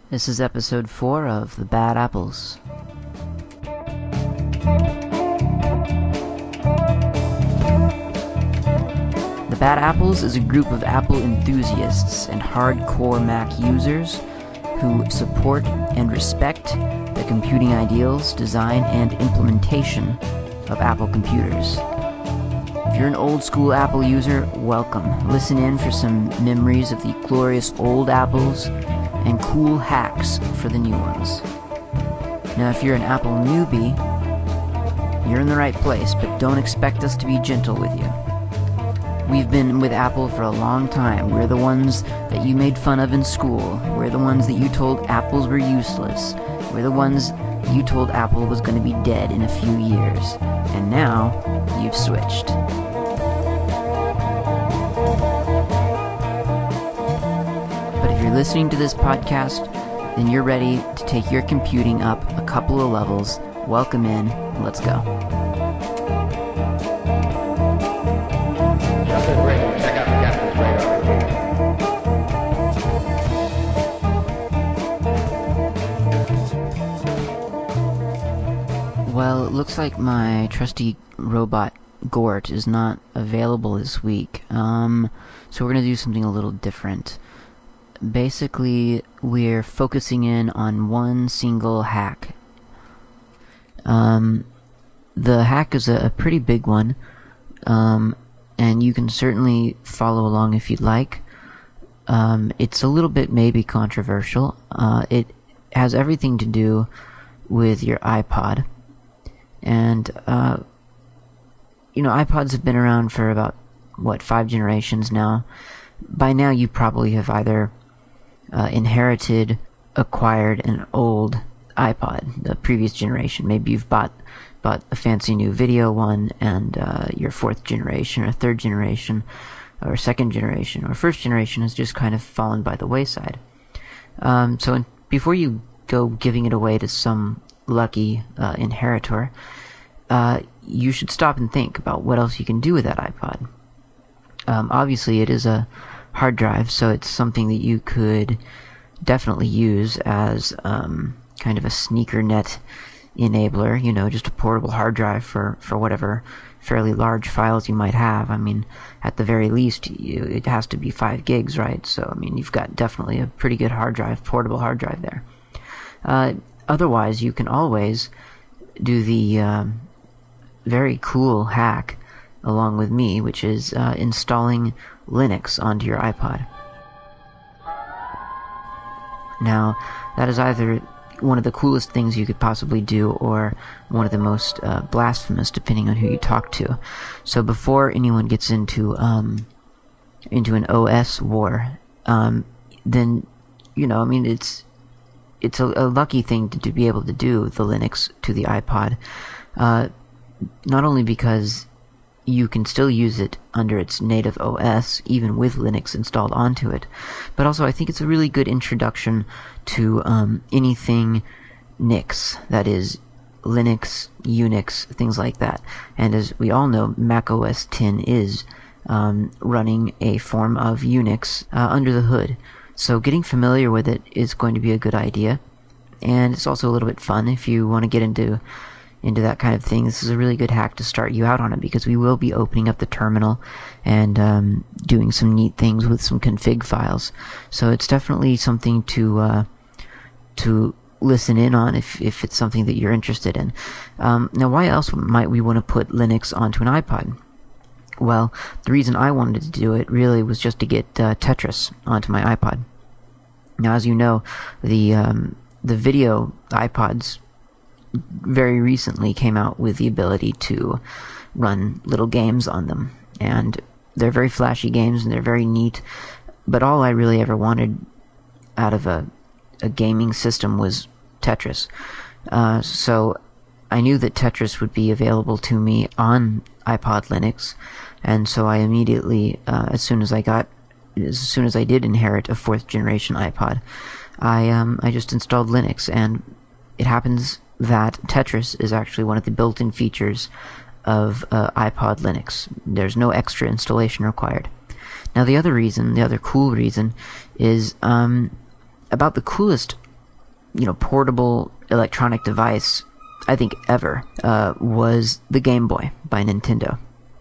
This is episode 4 of The Bad Apples. The Bad Apples is a group of Apple enthusiasts and hardcore Mac users who support and respect the computing ideals, design, and implementation of Apple computers. If you're an old school Apple user, welcome. Listen in for some memories of the glorious old Apples and cool hacks for the new ones. Now, if you're an Apple newbie, you're in the right place, but don't expect us to be gentle with you. We've been with Apple for a long time. We're the ones that you made fun of in school. We're the ones that you told apples were useless. We're the ones you told Apple was going to be dead in a few years. And now, you've switched. But if you're listening to this podcast, then you're ready to take your computing up a couple of levels. Welcome in. Let's go. Check out the captain's radar. Well, it looks like my trusty robot Gort is not available this week. So we're going to do something a little different. Basically, we're focusing in on one single hack. The hack is a pretty big one, and you can certainly follow along if you'd like. It's a little bit maybe controversial. It has everything to do with your iPod. And, iPods have been around for about, 5 generations now. By now you probably have either acquired an old iPod, the previous generation. Maybe you've bought a fancy new video one, and your 4th generation or 3rd generation or 2nd generation or 1st generation has just kind of fallen by the wayside. So before you go giving it away to some lucky inheritor, you should stop and think about what else you can do with that iPod. Obviously it is a hard drive, so it's something that you could definitely use as kind of a sneaker net enabler, just a portable hard drive for whatever fairly large files you might have. I mean, at the very least, it has to be 5 gigs, right? So, I mean, you've got definitely a pretty good portable hard drive there. Otherwise, you can always do the very cool hack along with me, which is installing Linux onto your iPod. Now, that is either one of the coolest things you could possibly do or one of the most blasphemous, depending on who you talk to. So before anyone gets into an OS war, then, it's a lucky thing to be able to do the Linux to the iPod. Not only because you can still use it under its native OS, even with Linux installed onto it, but also I think it's a really good introduction to anything Nix, that is, Linux, Unix, things like that. And as we all know, Mac OS X is running a form of Unix under the hood. So getting familiar with it is going to be a good idea, and it's also a little bit fun if you want to get into that kind of thing. This is a really good hack to start you out on it, because we will be opening up the terminal and doing some neat things with some config files. So it's definitely something to listen in on if it's something that you're interested in. Now, why else might we want to put Linux onto an iPod? Well, the reason I wanted to do it really was just to get Tetris onto my iPod. Now, as you know, the video iPods very recently came out with the ability to run little games on them, and they're very flashy games and they're very neat, but all I really ever wanted out of a gaming system was Tetris. So I knew that Tetris would be available to me on iPod Linux, and so I immediately, as soon as I did inherit a 4th generation iPod, I just installed Linux, and it happens that Tetris is actually one of the built-in features of iPod Linux. There's no extra installation required. Now, the other cool reason, is about the coolest portable electronic device, I think, ever, was the Game Boy by Nintendo.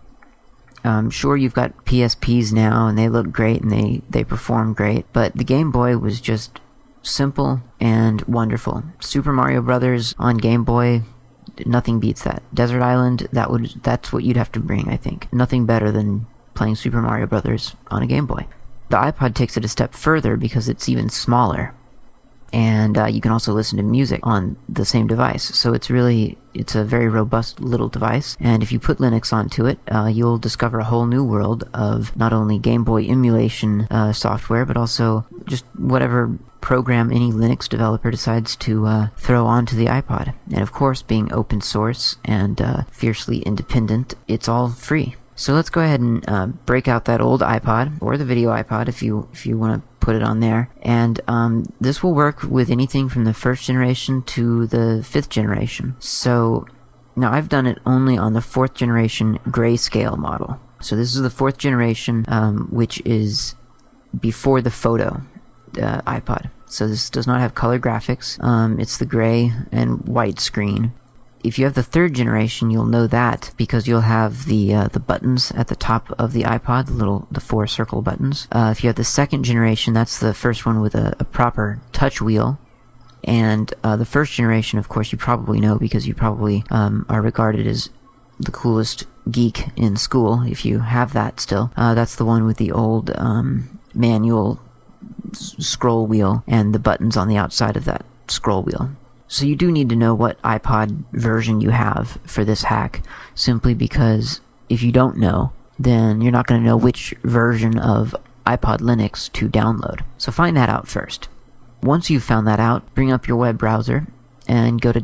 Sure, you've got PSPs now, and they look great, and they perform great, but the Game Boy was just simple and wonderful. Super Mario Brothers on Game Boy, nothing beats that. Desert Island, that's what you'd have to bring, I think. Nothing better than playing Super Mario Brothers on a Game Boy. The iPod takes it a step further because it's even smaller. And you can also listen to music on the same device. So it's a very robust little device. And if you put Linux onto it, you'll discover a whole new world of not only Game Boy emulation software, but also just whatever program any Linux developer decides to throw onto the iPod. And of course, being open source and fiercely independent, it's all free. So let's go ahead and break out that old iPod, or the video iPod if you want to put it on there. And this will work with anything from the first generation to the 5th generation. So now I've done it only on the 4th generation grayscale model. So this is the 4th generation, which is before the photo iPod. So this does not have color graphics. It's the gray and white screen. If you have the 3rd generation, you'll know that because you'll have the buttons at the top of the iPod, the 4 circle buttons. If you have the 2nd generation, that's the first one with a proper touch wheel. And the 1st generation, of course, you probably know because you probably are regarded as the coolest geek in school, if you have that still. That's the one with the old manual scroll wheel and the buttons on the outside of that scroll wheel. So you do need to know what iPod version you have for this hack, simply because if you don't know, then you're not going to know which version of iPod Linux to download. So find that out first. Once you've found that out, bring up your web browser and go to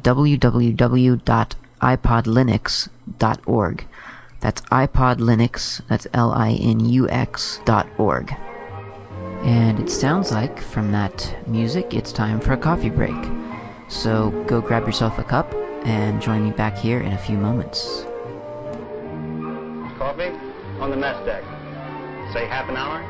www.ipodlinux.org. That's iPodLinux, that's Linux.org. And it sounds like, from that music, it's time for a coffee break. So go grab yourself a cup and join me back here in a few moments. Coffee on the mess deck. Say half an hour.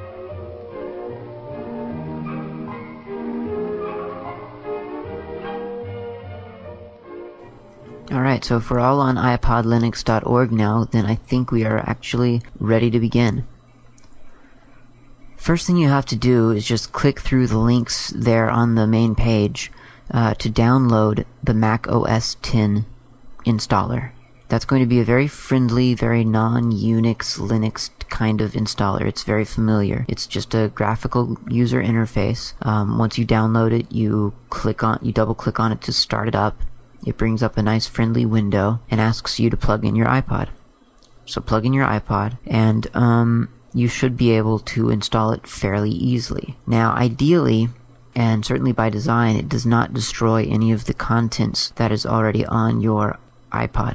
Alright, so if we're all on iPodLinux.org now, then I think we are actually ready to begin. First thing you have to do is just click through the links there on the main page to download the Mac OS X installer. That's going to be a very friendly, very non-Unix, Linux kind of installer. It's very familiar. It's just a graphical user interface. Once you download it, you double click on it to start it up. It brings up a nice friendly window and asks you to plug in your iPod. So plug in your iPod, and you should be able to install it fairly easily. Now, ideally, and certainly by design, it does not destroy any of the contents that is already on your iPod.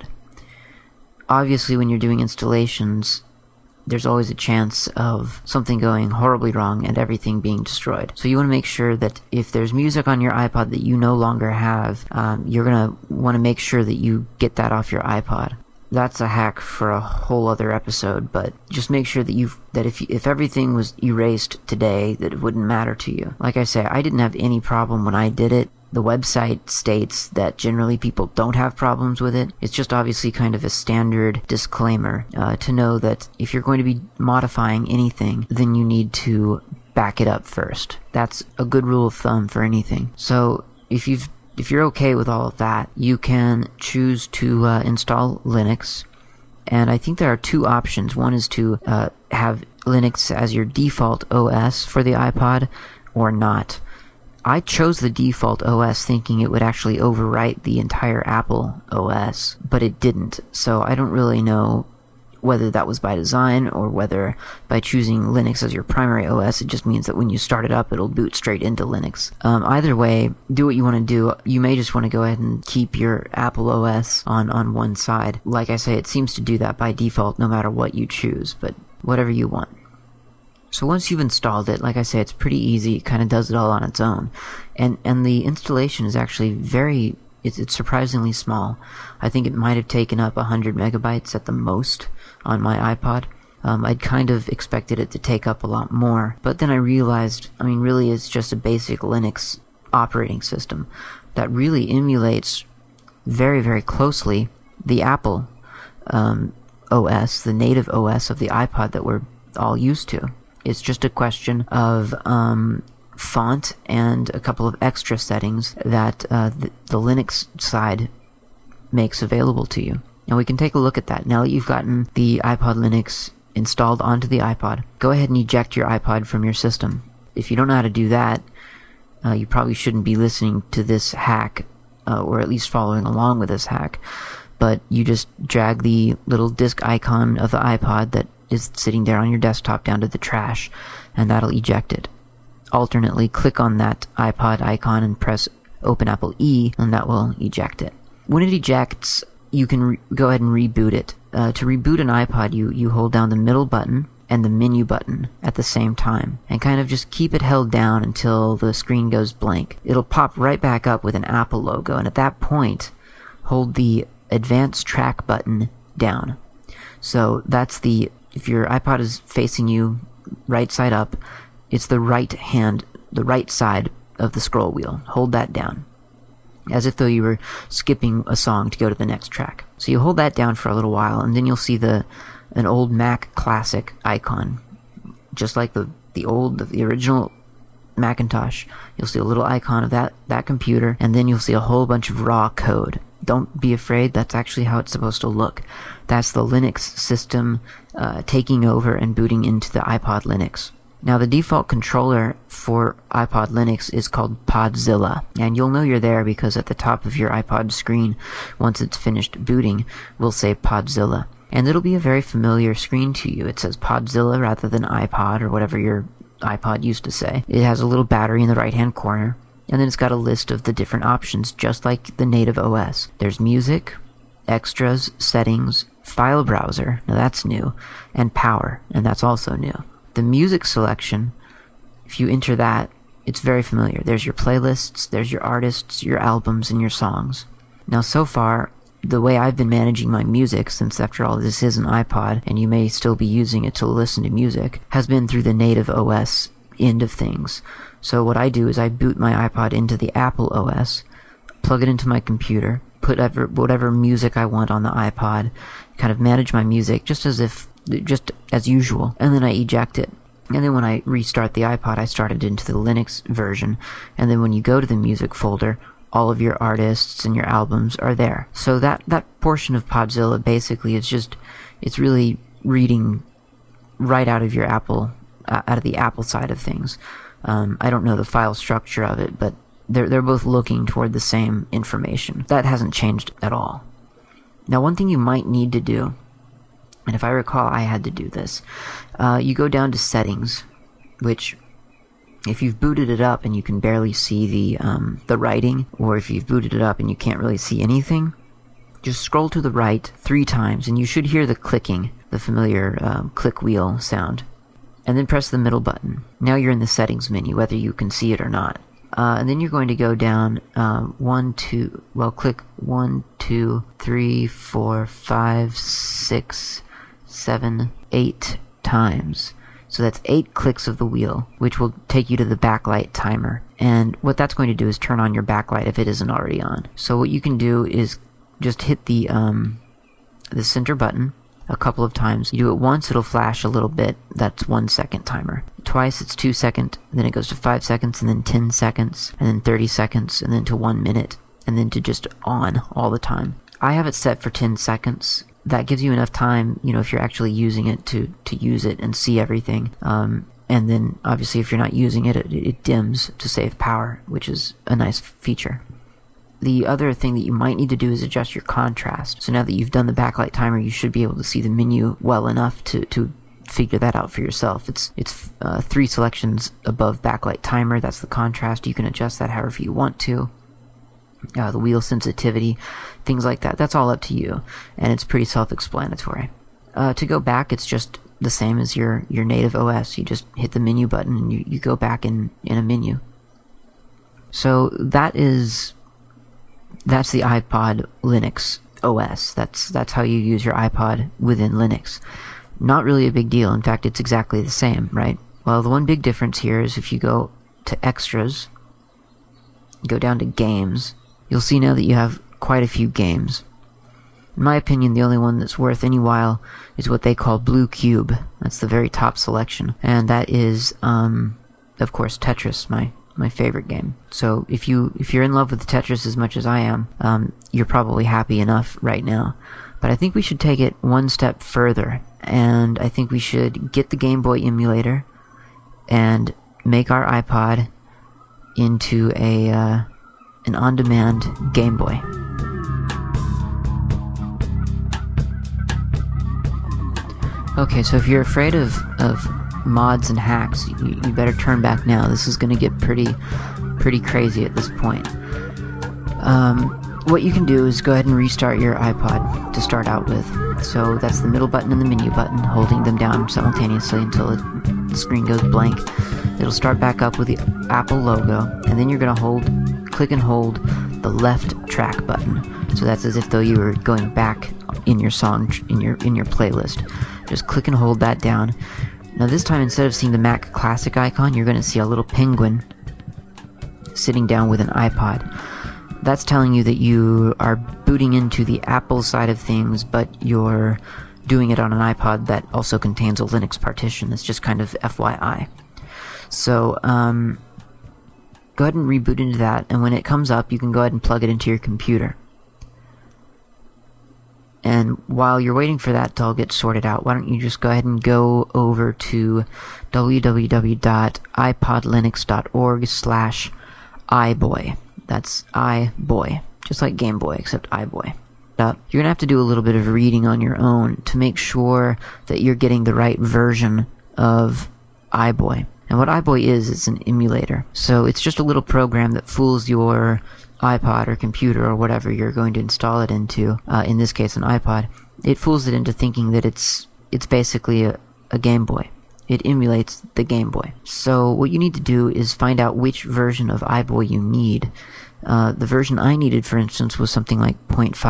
Obviously, when you're doing installations, there's always a chance of something going horribly wrong and everything being destroyed. So you want to make sure that if there's music on your iPod that you no longer have, you're going to want to make sure that you get that off your iPod. That's a hack for a whole other episode, but just make sure that if everything was erased today, that it wouldn't matter to you. Like I say, I didn't have any problem when I did it. The website states that generally people don't have problems with it. It's just obviously kind of a standard disclaimer to know that if you're going to be modifying anything, then you need to back it up first. That's a good rule of thumb for anything. So if you're okay with all of that, you can choose to install Linux. And I think there are two options. One is to have Linux as your default OS for the iPod, or not. I chose the default OS thinking it would actually overwrite the entire Apple OS, but it didn't. So I don't really know whether that was by design or whether by choosing Linux as your primary OS, it just means that when you start it up, it'll boot straight into Linux. Either way, do what you want to do. You may just want to go ahead and keep your Apple OS on one side. Like I say, it seems to do that by default no matter what you choose, but whatever you want. So once you've installed it, like I say, it's pretty easy. It kind of does it all on its own. And the installation is actually it's surprisingly small. I think it might have taken up 100 megabytes at the most on my iPod. I'd kind of expected it to take up a lot more. But then I realized, really it's just a basic Linux operating system that really emulates very, very closely the Apple OS, the native OS of the iPod that we're all used to. It's just a question of font and a couple of extra settings that the Linux side makes available to you. Now we can take a look at that. Now that you've gotten the iPod Linux installed onto the iPod, go ahead and eject your iPod from your system. If you don't know how to do that, you probably shouldn't be listening to this hack, or at least following along with this hack. But you just drag the little disk icon of the iPod that is sitting there on your desktop down to the trash, and that'll eject it. Alternately, click on that iPod icon and press Open Apple E, and that will eject it. When it ejects, you can go ahead and reboot it. To reboot an iPod, you hold down the middle button and the menu button at the same time, and kind of just keep it held down until the screen goes blank. It'll pop right back up with an Apple logo, and at that point, hold the Advanced Track button down. So that's if your iPod is facing you right side up, it's the right side of the scroll wheel. Hold that down, as if though you were skipping a song to go to the next track. So you hold that down for a little while, and then you'll see an old Mac Classic icon, just like the original Macintosh. You'll see a little icon of that computer, and then you'll see a whole bunch of raw code. Don't be afraid, that's actually how it's supposed to look. That's the Linux system taking over and booting into the iPod Linux. Now the default controller for iPod Linux is called Podzilla, and you'll know you're there because at the top of your iPod screen, once it's finished booting, will say Podzilla. And it'll be a very familiar screen to you. It says Podzilla rather than iPod or whatever your iPod used to say. It has a little battery in the right-hand corner, and then it's got a list of the different options, just like the native OS. There's music, extras, settings, file browser, now that's new, and power, and that's also new. The music selection, if you enter that, it's very familiar. There's your playlists, there's your artists, your albums, and your songs. Now so far, the way I've been managing my music, since after all this is an iPod, and you may still be using it to listen to music, has been through the native OS end of things. So what I do is I boot my iPod into the Apple OS, plug it into my computer, put whatever music I want on the iPod, kind of manage my music just as usual, and then I eject it. And then when I restart the iPod, I start it into the Linux version, and then when you go to the music folder, all of your artists and your albums are there. So that portion of Podzilla basically is it's really reading right out of your Apple, out of the Apple side of things. I don't know the file structure of it, but they're both looking toward the same information. That hasn't changed at all. Now, one thing you might need to do, and if I recall, I had to do this, you go down to Settings, which, if you've booted it up and you can barely see the writing, or if you've booted it up and you can't really see anything, just scroll to the right 3 times, and you should hear the clicking, the familiar click wheel sound. And then press the middle button. Now you're in the Settings menu, whether you can see it or not. And then you're going to go down click 1, 2, 3, 4, 5, 6, 7, 8 times. So that's 8 clicks of the wheel, which will take you to the backlight timer. And what that's going to do is turn on your backlight if it isn't already on. So what you can do is just hit the center button a couple of times. You do it once, it'll flash a little bit. That's 1 second timer. Twice, it's 2 seconds. Then it goes to 5 seconds, and then 10 seconds, and then 30 seconds, and then to 1 minute, and then to just on all the time. I have it set for 10 seconds. That gives you enough time, if you're actually using it to use it and see everything. And then, obviously, if you're not using it, it dims to save power, which is a nice feature. The other thing that you might need to do is adjust your contrast. So now that you've done the backlight timer, you should be able to see the menu well enough to figure that out for yourself. It's 3 selections above backlight timer. That's the contrast. You can adjust that however you want to. The wheel sensitivity, things like that. That's all up to you, and it's pretty self-explanatory. To go back, it's just the same as your native OS. You just hit the menu button and you go back in a menu. So that's the iPod Linux OS. That's how you use your iPod within Linux. Not really a big deal. In fact, it's exactly the same, right? Well, the one big difference here is if you go to Extras go down to games, you'll see now that you have quite a few games. In my opinion, the only one that's worth any while is what they call Blue Cube. That's the very top selection. And that is, of course, Tetris, my favorite game. So if you're in love with Tetris as much as I am, you're probably happy enough right now. But I think we should take it one step further, and I think we should get the Game Boy emulator and make our iPod into an on-demand Game Boy. Okay, so if you're afraid of mods and hacks, you better turn back now. This is going to get pretty crazy at this point. What you can do is go ahead and restart your iPod to start out with. So that's the middle button and the menu button, holding them down simultaneously until the screen goes blank. It'll start back up with the Apple logo, and then you're going to click and hold the left track button. So that's as if though you were going back in your song, in your playlist. Just click and hold that down. Now this time, instead of seeing the Mac Classic icon, you're going to see a little penguin sitting down with an iPod. That's telling you that you are booting into the Apple side of things, but you're doing it on an iPod that also contains a Linux partition. That's just kind of FYI. So, go ahead and reboot into that, and when it comes up, you can go ahead and plug it into your computer. And while you're waiting for that to all get sorted out, why don't you just go ahead and go over to www.ipodlinux.org/iBoy. That's iBoy, just like Game Boy, except iBoy. You're going to have to do a little bit of reading on your own to make sure that you're getting the right version of iBoy. And what iBoy is, it's an emulator. So it's just a little program that fools your iPod or computer or whatever you're going to install it into, in this case an iPod. It fools it into thinking that it's basically a Game Boy. It emulates the Game Boy. So what you need to do is find out which version of iBoy you need. The version I needed, for instance, was something like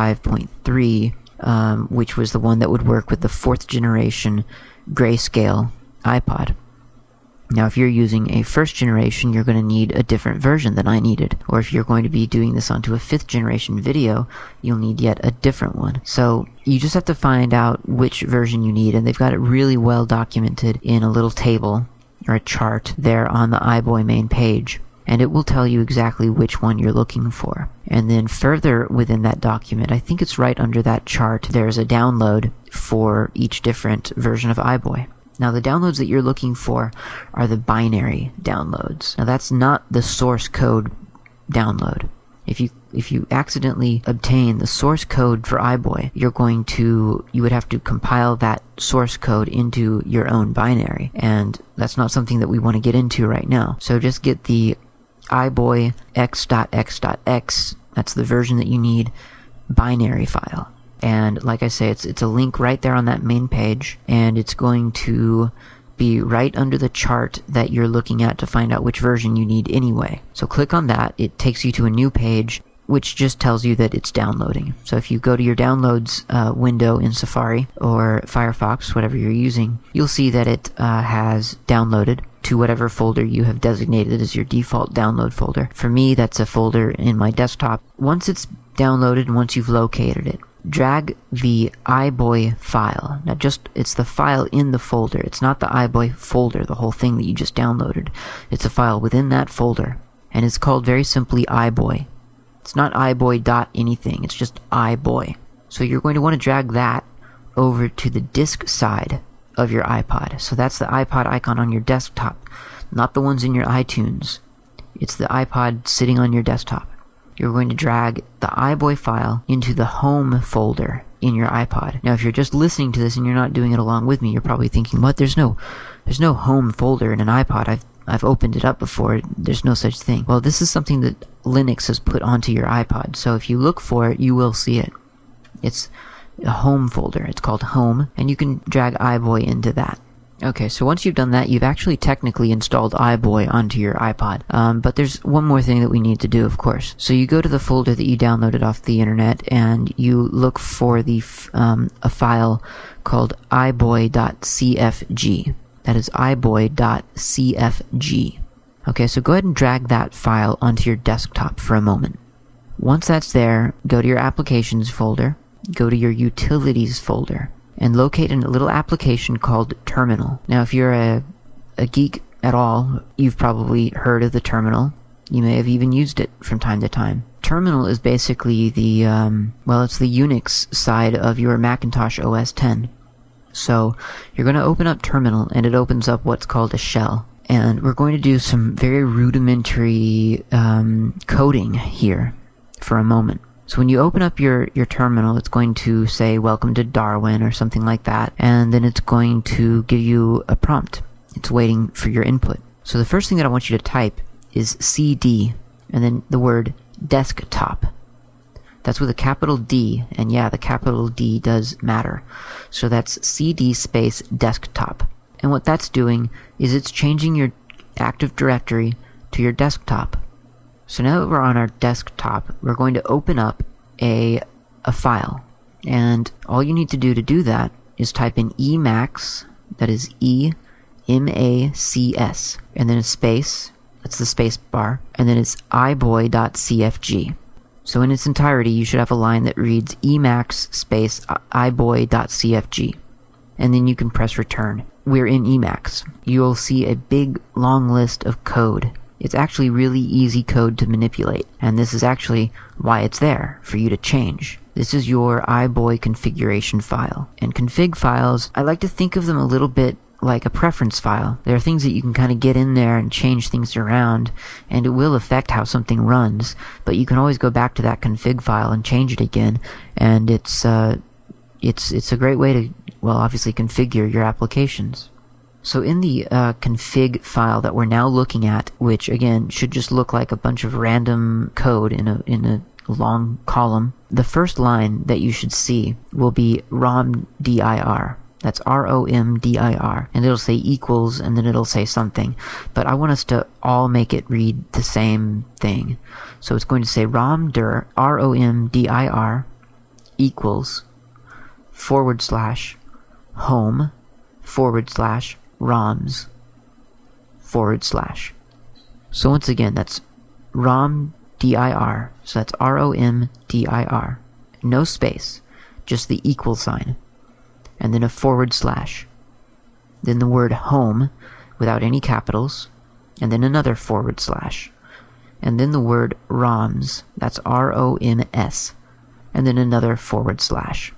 0.5.3, which was the one that would work with the 4th generation grayscale iPod. Now, if you're using a 1st generation, you're going to need a different version than I needed. Or if you're going to be doing this onto a 5th generation video, you'll need yet a different one. So you just have to find out which version you need, and they've got it really well documented in a little table or a chart there on the iBoy main page. And it will tell you exactly which one you're looking for. And then further within that document, I think it's right under that chart, there's a download for each different version of iBoy. Now, the downloads that you're looking for are the binary downloads. Now, that's not the source code download. If you accidentally obtain the source code for iBoy, you would have to compile that source code into your own binary, and that's not something that we want to get into right now. So just get the iBoy x.x.x, that's the version that you need, binary file. And like I say, it's a link right there on that main page, and it's going to be right under the chart that you're looking at to find out which version you need anyway. So click on that. It takes you to a new page, which just tells you that it's downloading. So if you go to your downloads window in Safari or Firefox, whatever you're using, you'll see that it has downloaded to whatever folder you have designated as your default download folder. For me, that's a folder in my desktop. Once it's downloaded and once you've located it, drag the iBoy file. Now it's the file in the folder. It's not the iBoy folder, the whole thing that you just downloaded. It's a file within that folder, and it's called very simply iBoy. It's not iBoy.anything, it's just iBoy. So you're going to want to drag that over to the disk side of your iPod. So that's the iPod icon on your desktop, not the ones in your iTunes. It's the iPod sitting on your desktop. You're going to drag the iBoy file into the home folder in your iPod. Now, if you're just listening to this and you're not doing it along with me, you're probably thinking, what? There's no home folder in an iPod. I've opened it up before. There's no such thing. Well, this is something that Linux has put onto your iPod. So if you look for it, you will see it. It's a home folder. It's called Home, and you can drag iBoy into that. Okay, so once you've done that, you've actually technically installed iBoy onto your iPod. But there's one more thing that we need to do, of course. So you go to the folder that you downloaded off the internet, and you look for a file called iBoy.cfg. That is iBoy.cfg. Okay, so go ahead and drag that file onto your desktop for a moment. Once that's there, go to your Applications folder, go to your Utilities folder, and locate a little application called Terminal. Now, if you're a geek at all, you've probably heard of the terminal. You may have even used it from time to time. Terminal is basically the, it's the Unix side of your Macintosh OS X. So you're going to open up Terminal, and it opens up what's called a shell. And we're going to do some very rudimentary coding here for a moment. So when you open up your terminal, it's going to say, "Welcome to Darwin," or something like that. And then it's going to give you a prompt. It's waiting for your input. So the first thing that I want you to type is CD, and then the word desktop. That's with a capital D, and yeah, the capital D does matter. So that's CD space desktop. And what that's doing is it's changing your Active Directory to your desktop. So now that we're on our desktop, we're going to open up a file. And all you need to do that is type in Emacs, that is E-M-A-C-S, and then a space, that's the space bar, and then it's iboy.cfg. So in its entirety, you should have a line that reads Emacs space iboy.cfg. And then you can press return. We're in Emacs. You'll see a big, long list of code. It's actually really easy code to manipulate, and this is actually why it's there, for you to change. This is your iboy configuration file. And config files, I like to think of them a little bit like a preference file. There are things that you can kind of get in there and change things around, and it will affect how something runs, but you can always go back to that config file and change it again, and it's a great way to, obviously configure your applications. So in the config file that we're now looking at, which again should just look like a bunch of random code in a long column, the first line that you should see will be romdir. That's ROMDIR. And it'll say equals, and then it'll say something. But I want us to all make it read the same thing. So it's going to say romdir, ROMDIR, equals, /home, /roms, /. So once again, that's romdir, so that's ROMDIR. No space, just the equal sign. And then a /. Then the word home, without any capitals, and then another /. And then the word ROMS, that's ROMS, and then another /.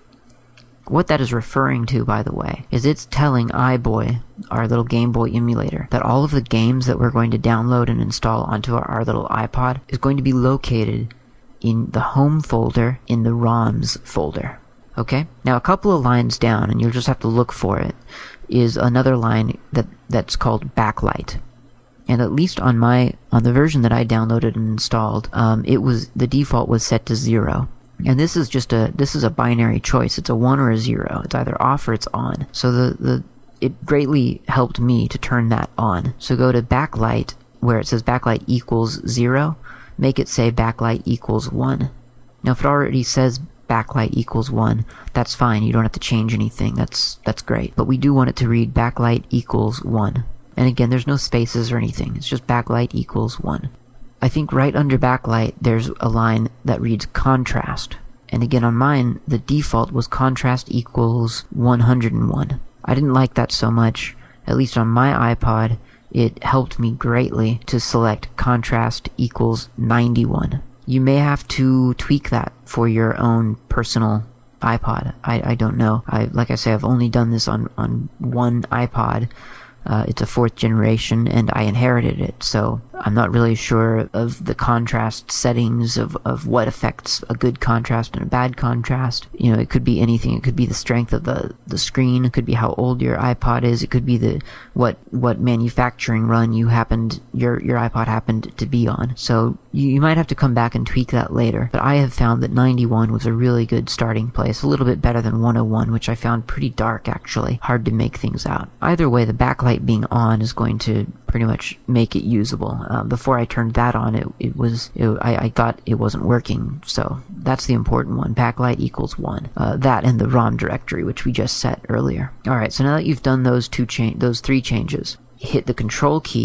What that is referring to, by the way, is it's telling iBoy, our little Game Boy emulator, that all of the games that we're going to download and install onto our little iPod is going to be located in the home folder in the ROMs folder. Okay? Now a couple of lines down, and you'll just have to look for it, is another line that's called backlight. And at least on the version that I downloaded and installed, the default was set to 0. And this is a binary choice. It's a 1 or a 0. It's either off or it's on. So it greatly helped me to turn that on. So go to backlight, where it says backlight equals 0, make it say backlight equals 1. Now if it already says backlight equals 1, that's fine. You don't have to change anything. That's great. But we do want it to read backlight equals 1. And again, there's no spaces or anything. It's just backlight equals 1. I think right under backlight, there's a line that reads contrast. And again, on mine, the default was contrast equals 101. I didn't like that so much. At least on my iPod, it helped me greatly to select contrast equals 91. You may have to tweak that for your own personal iPod. I don't know. Like I say, I've only done this on one iPod. It's a 4th generation, and I inherited it, so I'm not really sure of the contrast settings of what affects a good contrast and a bad contrast. You know, it could be anything. It could be the strength of the screen. It could be how old your iPod is. It could be what manufacturing run your iPod happened to be on. So you might have to come back and tweak that later. But I have found that 91 was a really good starting place, a little bit better than 101, which I found pretty dark, actually. Hard to make things out. Either way, the backlight being on is going to pretty much make it usable. Before I turned that on, I thought it wasn't working, so that's the important one. Backlight equals 1. That and the ROM directory, which we just set earlier. Alright, so now that you've done those 3 changes, hit the control key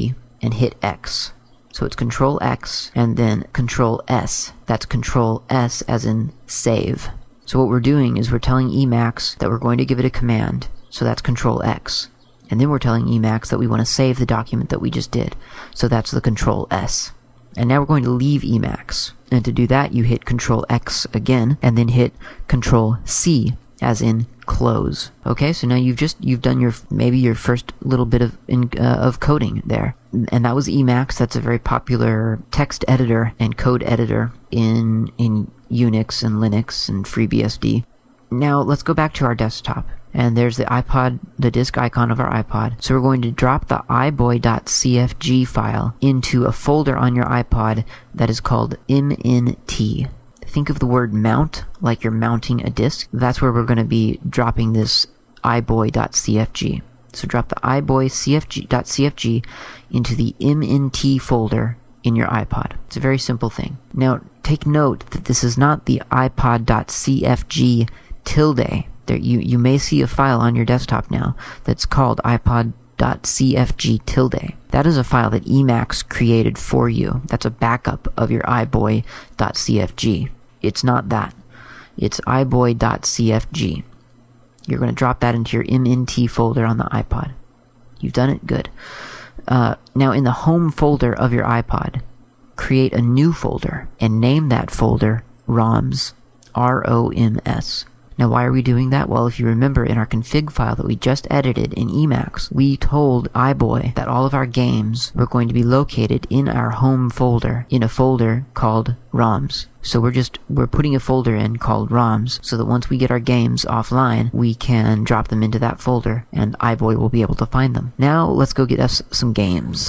and hit X. So it's Control X and then Control S. That's Control S as in save. So what we're doing is we're telling Emacs that we're going to give it a command. So that's Control X. And then we're telling Emacs that we want to save the document that we just did. So that's the Control S. And now we're going to leave Emacs. And to do that, you hit Control X again, and then hit Control C, as in close. Okay, so now you've done your first little bit of coding there. And that was Emacs. That's a very popular text editor and code editor in Unix and Linux and FreeBSD. Now let's go back to our desktop. And there's the iPod, the disk icon of our iPod. So we're going to drop the iboy.cfg file into a folder on your iPod that is called MNT. Think of the word mount, like you're mounting a disk. That's where we're going to be dropping this iboy.cfg. So drop the iboy.cfg into the MNT folder in your iPod. It's a very simple thing. Now, take note that this is not the iPod.cfg tilde. There, you may see a file on your desktop now that's called iPod.cfg tilde. That is a file that Emacs created for you. That's a backup of your iboy.cfg. It's not that. It's iboy.cfg. You're going to drop that into your MNT folder on the iPod. You've done it? Good. Now in the home folder of your iPod, create a new folder and name that folder ROMs. ROMS. Now why are we doing that? Well, if you remember in our config file that we just edited in Emacs, we told iBoy that all of our games were going to be located in our home folder, in a folder called ROMs. So we're putting a folder in called ROMs so that once we get our games offline, we can drop them into that folder and iBoy will be able to find them. Now let's go get us some games.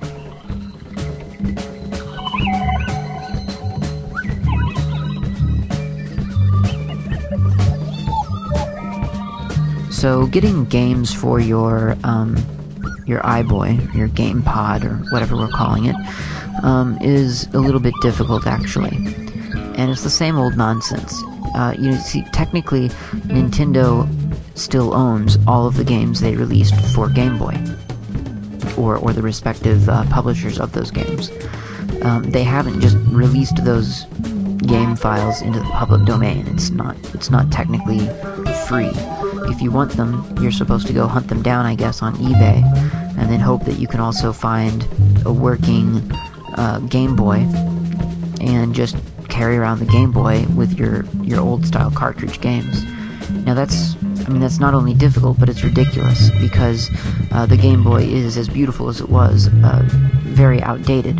So getting games for your iBoy, your GamePod, or whatever we're calling it, is a little bit difficult actually. And it's the same old nonsense. See, technically, Nintendo still owns all of the games they released for Game Boy, or the respective publishers of those games. They haven't just released those game files into the public domain. It's not technically free. If you want them, you're supposed to go hunt them down, I guess, on eBay, and then hope that you can also find a working Game Boy and just carry around the Game Boy with your old style cartridge games. Now that's not only difficult, but it's ridiculous because the Game Boy is, as beautiful as it was, very outdated.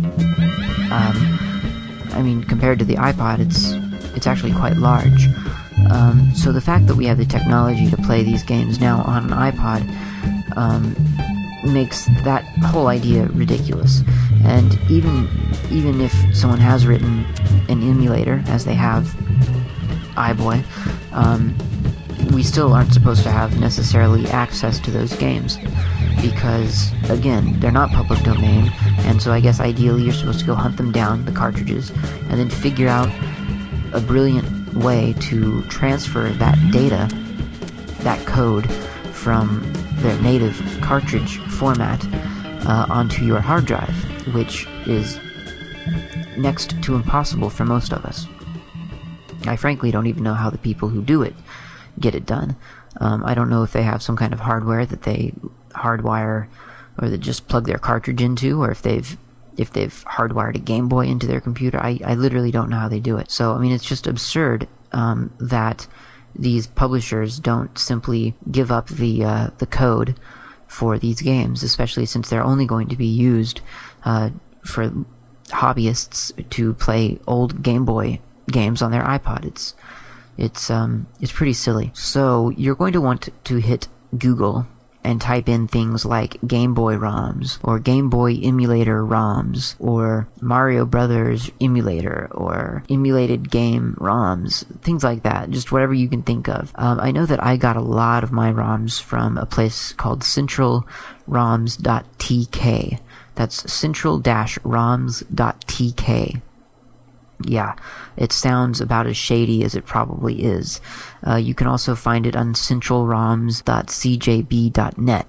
Compared to the iPod, it's actually quite large. So the fact that we have the technology to play these games now on an iPod makes that whole idea ridiculous. And even if someone has written an emulator, as they have iBoy, we still aren't supposed to have necessarily access to those games because, again, they're not public domain, and so I guess ideally you're supposed to go hunt them down, the cartridges, and then figure out a brilliant way to transfer that data, that code, from their native cartridge format onto your hard drive, which is next to impossible for most of us. I frankly don't even know how the people who do it get it done. I don't know if they have some kind of hardware that they hardwire or that just plug their cartridge into, or if they've hardwired a Game Boy into their computer. I literally don't know how they do it. So, it's just absurd that these publishers don't simply give up the code for these games, especially since they're only going to be used for hobbyists to play old Game Boy games on their iPod. It's pretty silly. So you're going to want to hit Google and type in things like Game Boy ROMs, or Game Boy emulator ROMs, or Mario Brothers emulator, or emulated game ROMs, things like that, just whatever you can think of. I know that I got a lot of my ROMs from a place called centralroms.tk. That's central-roms.tk. Yeah, it sounds about as shady as it probably is. You can also find it on centralroms.cjb.net.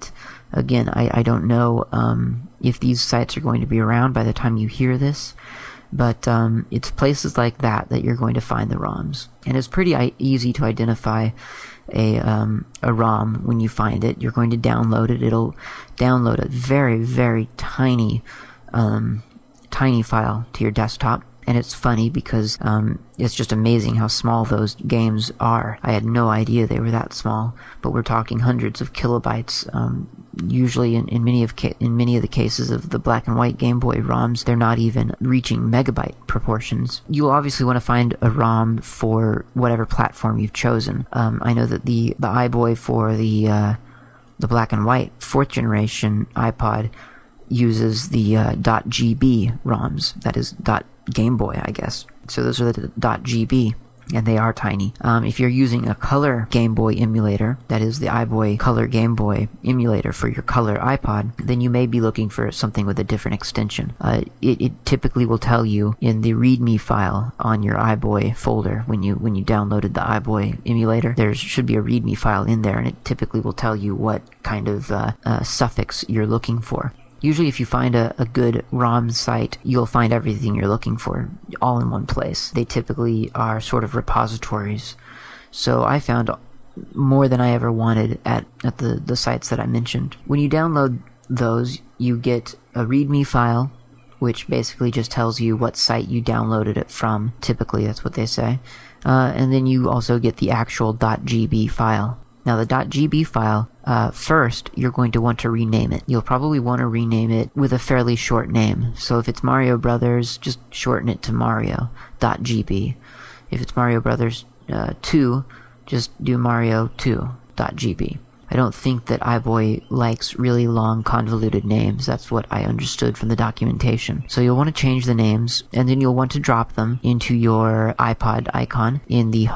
Again, I don't know if these sites are going to be around by the time you hear this, but it's places like that you're going to find the ROMs. And it's pretty easy to identify a ROM when you find it. You're going to download it. It'll download a very, very tiny file to your desktop. And it's funny because it's just amazing how small those games are. I had no idea they were that small, but we're talking hundreds of kilobytes. Usually, in many of the cases of the black and white Game Boy ROMs, they're not even reaching megabyte proportions. You'll obviously want to find a ROM for whatever platform you've chosen. I know that the iBoy for the black and white 4th generation iPod uses the .gb ROMs. That is .Game Boy, I guess. So those are the .gb, and they are tiny. If you're using a color Game Boy emulator, that is the iBoy Color Game Boy emulator for your color iPod, then you may be looking for something with a different extension. It typically will tell you in the README file on your iBoy folder when you downloaded the iBoy emulator. There should be a README file in there, and it typically will tell you what kind of suffix you're looking for. Usually if you find a good ROM site, you'll find everything you're looking for all in one place. They typically are sort of repositories. So I found more than I ever wanted at the sites that I mentioned. When you download those, you get a README file, which basically just tells you what site you downloaded it from. Typically, that's what they say. And then you also get the actual .gb file. Now, the .gb file, first, you're going to want to rename it. You'll probably want to rename it with a fairly short name. So if it's Mario Brothers, just shorten it to Mario.gb. If it's Mario Brothers 2, just do Mario2.gb. I don't think that iBoy likes really long, convoluted names. That's what I understood from the documentation. So you'll want to change the names, and then you'll want to drop them into your iPod icon in the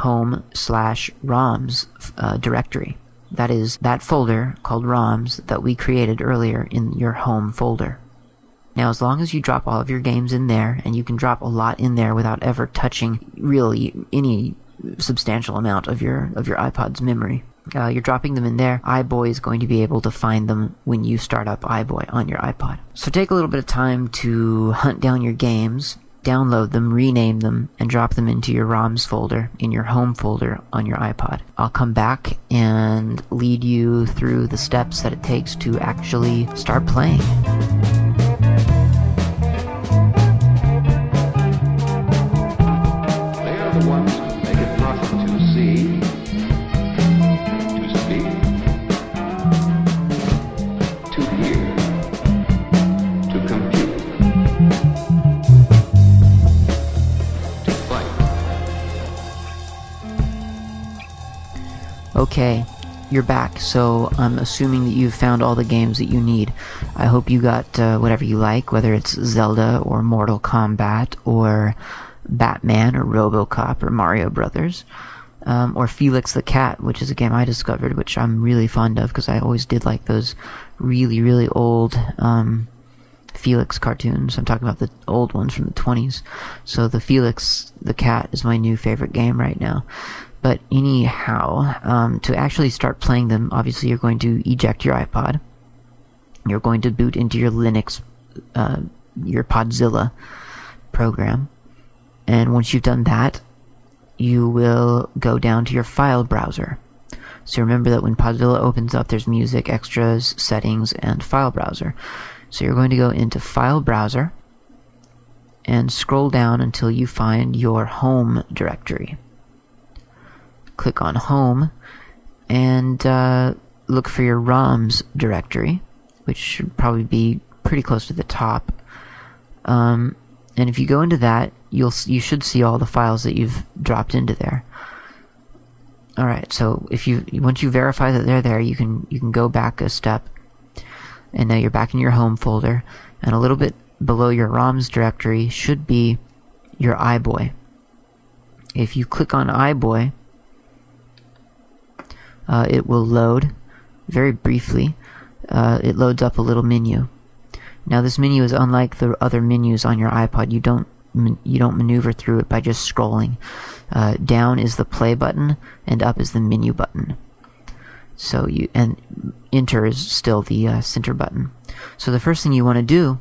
home/ROMs directory. That is that folder called ROMs that we created earlier in your home folder. Now, as long as you drop all of your games in there, and you can drop a lot in there without ever touching really any substantial amount of your iPod's memory, you're dropping them in there, iBoy is going to be able to find them when you start up iBoy on your iPod. So take a little bit of time to hunt down your games, download them, rename them, and drop them into your ROMs folder in your home folder on your iPod. I'll come back and lead you through the steps that it takes to actually start playing. They are the ones who make it possible to see, to speak, to hear, to compute, to fight. Okay, you're back, so I'm assuming that you've found all the games that you need. I hope you got whatever you like, whether it's Zelda or Mortal Kombat or Batman or RoboCop or Mario Brothers, or Felix the Cat, which is a game I discovered, which I'm really fond of because I always did like those really, really old Felix cartoons. I'm talking about the old ones from the 20s. So the Felix the Cat is my new favorite game right now. But anyhow, to actually start playing them, obviously you're going to eject your iPod. You're going to boot into your Linux, your Podzilla program. And once you've done that, you will go down to your file browser. So remember that when Podzilla opens up, there's music, extras, settings, and file browser. So you're going to go into file browser and scroll down until you find your home directory. Click on home and look for your ROMs directory, which should probably be pretty close to the top. And if you go into that, you should see all the files that you've dropped into there. Alright, so once you verify that they're there, you can go back a step, and now you're back in your home folder, and a little bit below your ROMs directory should be your iBoy. If you click on iBoy, it will load very briefly. It loads up a little menu. Now this menu is unlike the other menus on your iPod. You don't maneuver through it by just scrolling. Down is the play button, and up is the menu button. So and enter is still the center button. So the first thing you want to do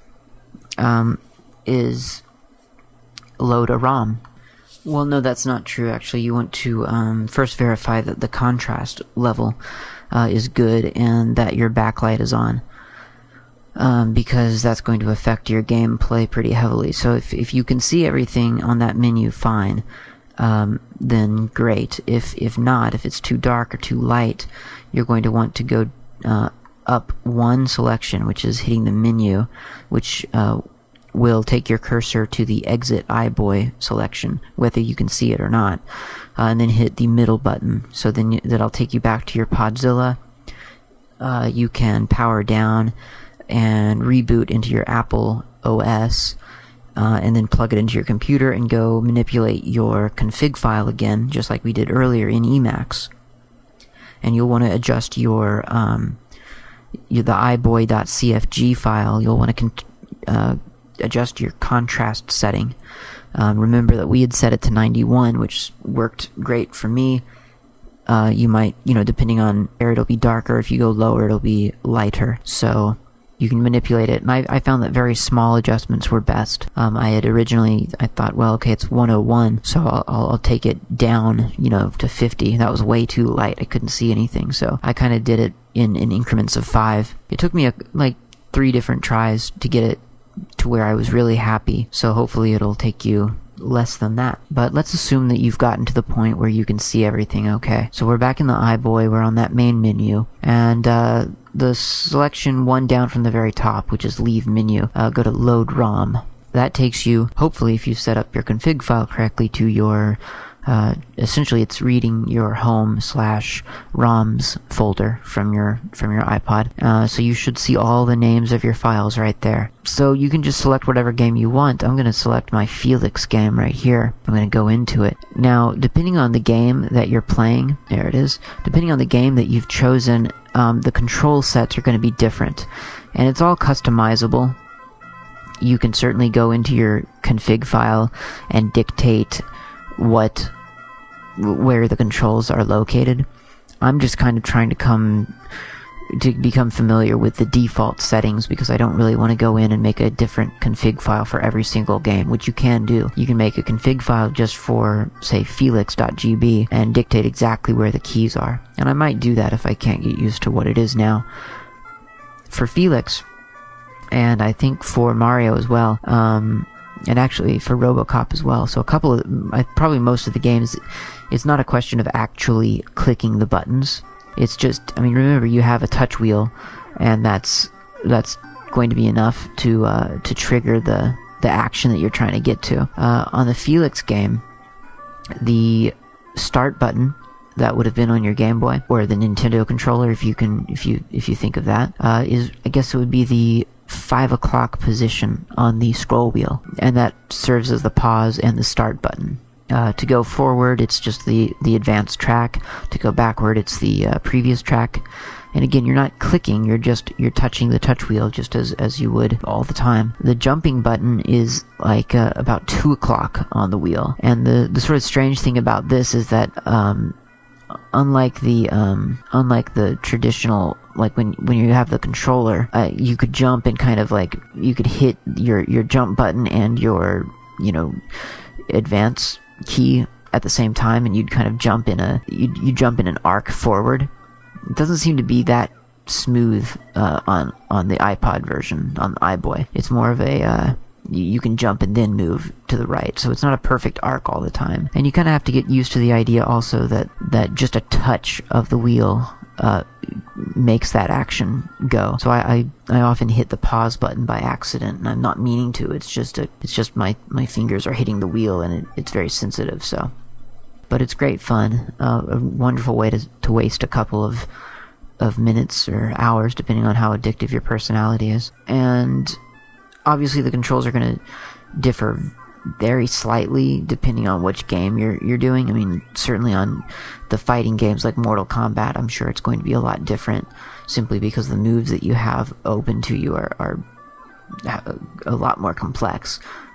is load a ROM. Well, no, that's not true, actually. You want to first verify that the contrast level is good and that your backlight is on, because that's going to affect your gameplay pretty heavily. So if you can see everything on that menu, fine, then great. If not, if it's too dark or too light, you're going to want to go up one selection, which is hitting the menu, which will take your cursor to the Exit iBoy selection, whether you can see it or not, and then hit the middle button. So then that'll take you back to your Podzilla. You can power down and reboot into your Apple OS, and then plug it into your computer and go manipulate your config file again, just like we did earlier in Emacs. And you'll want to adjust the iBoy.cfg file. You'll want to adjust your contrast setting. Remember that we had set it to 91, which worked great for me. You might, depending on where it'll be darker. If you go lower, it'll be lighter. So you can manipulate it. And I found that very small adjustments were best. I thought, well, okay, it's 101, so I'll take it down, to 50. That was way too light. I couldn't see anything. So I kind of did it in increments of 5. It took me 3 different tries to get it to where I was really happy. So hopefully it'll take you less than that. But let's assume that you've gotten to the point where you can see everything okay. So we're back in the iBoy, we're on that main menu, and the selection one down from the very top, which is Leave Menu, go to Load ROM. That takes you, hopefully if you set up your config file correctly, to your essentially it's reading your home/ROMs folder from your iPod. So you should see all the names of your files right there. So you can just select whatever game you want. I'm going to select my Felix game right here. I'm going to go into it. Now, depending on the game that you're playing, there it is, depending on the game that you've chosen, the control sets are going to be different. And it's all customizable. You can certainly go into your config file and dictate where the controls are located. I'm just kind of trying to become familiar with the default settings, because I don't really want to go in and make a different config file for every single game, which you can do. You can make a config file just for, say, felix.gb and dictate exactly where the keys are. And I might do that if I can't get used to what it is now. For Felix, and I think for Mario as well, and actually for RoboCop as well. So probably most of the games, it's not a question of actually clicking the buttons. It's just, remember, you have a touch wheel, and that's going to be enough to trigger the action that you're trying to get to. On the Felix game, the start button that would have been on your Game Boy, or the Nintendo controller, if you think of that, is, I guess it would be the 5 o'clock position on the scroll wheel, and that serves as the pause and the start button. To go forward, it's just the advanced track. To go backward, it's the previous track. And again, you're not clicking, you're touching the touch wheel just as you would all the time. The jumping button is about 2 o'clock on the wheel. And the sort of strange thing about this is that unlike the traditional, when you have the controller, you could jump and kind of you could hit your jump button and your advance key at the same time, and you'd kind of jump in an arc forward. It doesn't seem to be that smooth on the iPod version, on the iBoy. It's more of a you can jump and then move to the right, so it's not a perfect arc all the time. And you kind of have to get used to the idea also that just a touch of the wheel makes that action go. So I often hit the pause button by accident, and I'm not meaning to. It's just my fingers are hitting the wheel, and it's very sensitive. So, but it's great fun. A wonderful way to waste a couple of minutes or hours, depending on how addictive your personality is. And obviously, the controls are going to differ very slightly depending on which game you're doing. Certainly on the fighting games like Mortal Kombat, I'm sure it's going to be a lot different, simply because the moves that you have open to you are a lot more complex.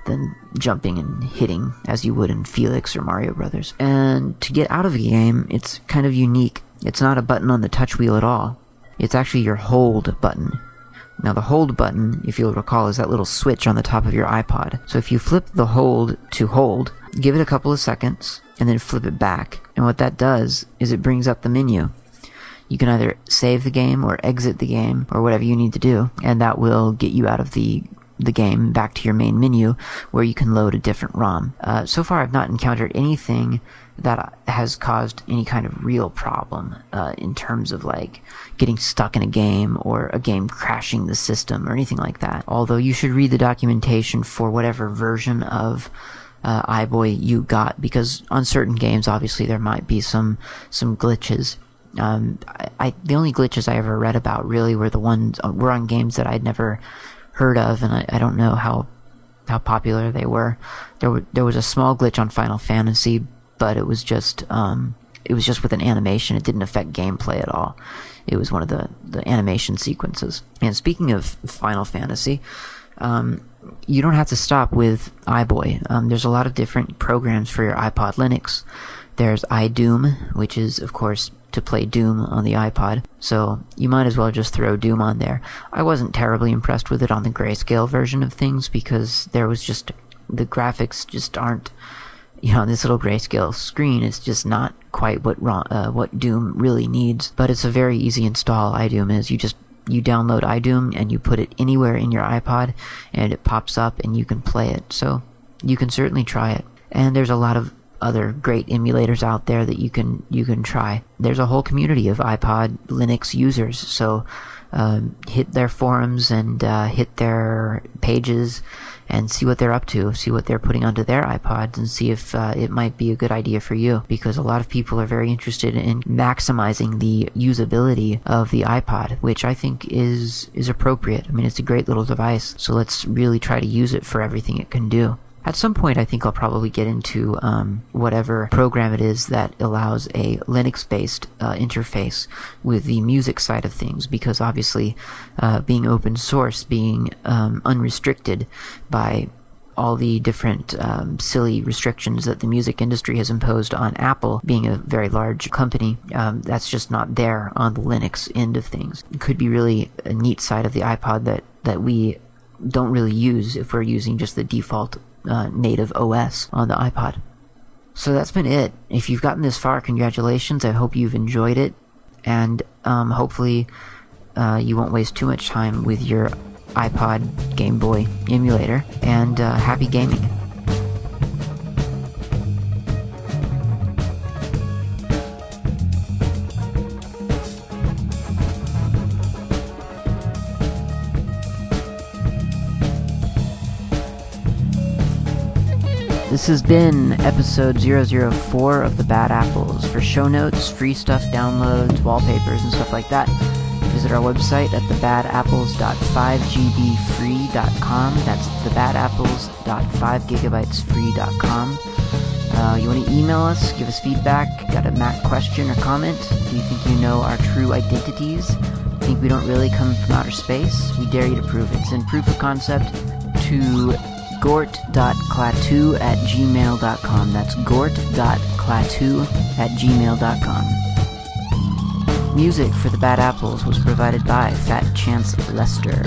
than jumping and hitting as you would in Felix or Mario Brothers. And to get out of a game, it's kind of unique. It's not a button on the touch wheel at all. It's actually your hold button. Now the hold button, if you'll recall, is that little switch on the top of your iPod. So if you flip the hold to hold, give it a couple of seconds, and then flip it back. And what that does is it brings up the menu. You can either save the game or exit the game or whatever you need to do, and that will get you out of the game back to your main menu where you can load a different ROM. So far I've not encountered anything that has caused any kind of real problem in terms of like getting stuck in a game or a game crashing the system or anything like that. Although you should read the documentation for whatever version of iBoy you got, because on certain games obviously there might be some glitches. The only glitches I ever read about really were the ones were on games that I'd never heard of, and I don't know how popular they were. There was a small glitch on Final Fantasy, but it was just with an animation. It didn't affect gameplay at all. It was one of the animation sequences. And speaking of Final Fantasy, you don't have to stop with iBoy. There's a lot of different programs for your iPod Linux. There's iDoom, which is, of course, to play Doom on the iPod, so you might as well just throw Doom on there. I wasn't terribly impressed with it on the grayscale version of things, because there was just, the graphics just aren't, on this little grayscale screen, it's just not quite what Doom really needs. But it's a very easy install, iDoom is. You download iDoom and you put it anywhere in your iPod, and it pops up and you can play it, so you can certainly try it. And there's a lot of other great emulators out there that you can try. There's a whole community of iPod Linux users, so hit their forums and hit their pages and see what they're up to, see what they're putting onto their iPods, and see if it might be a good idea for you, because a lot of people are very interested in maximizing the usability of the iPod, which I think is appropriate. I mean, it's a great little device, so let's really try to use it for everything it can do. At some point, I think I'll probably get into whatever program it is that allows a Linux-based interface with the music side of things, because obviously being open source, being unrestricted by all the different silly restrictions that the music industry has imposed on Apple, being a very large company, that's just not there on the Linux end of things. It could be really a neat side of the iPod that we don't really use if we're using just the default native OS on the iPod. So that's been it. If you've gotten this far, congratulations. I hope you've enjoyed it, and hopefully you won't waste too much time with your iPod Game Boy emulator, and happy gaming. This has been episode 004 of The Bad Apples. For show notes, free stuff, downloads, wallpapers, and stuff like that, visit our website at thebadapples.5gbfree.com. That's thebadapples.5gigabytesfree.com. You want to email us, give us feedback, got a Mac question or comment? Do you think you know our true identities? Think we don't really come from outer space? We dare you to prove it. Send proof of concept to gort.clatu@gmail.com. That's gort.clatu@gmail.com. Music for The Bad Apples was provided by Fat Chance Lester.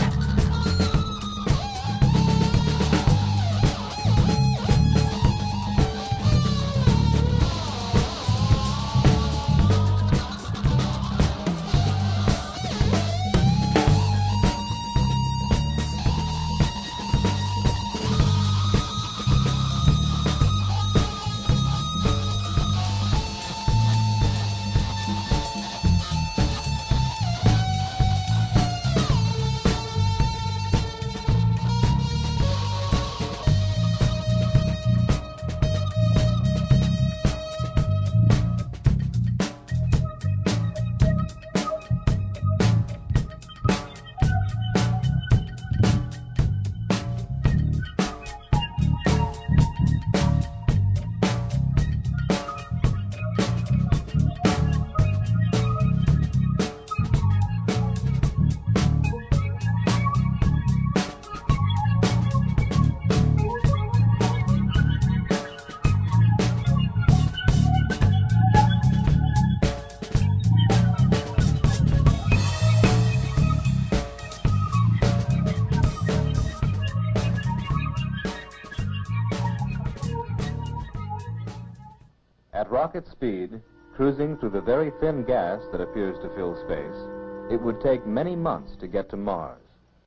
At rocket speed, cruising through the very thin gas that appears to fill space, it would take many months to get to Mars.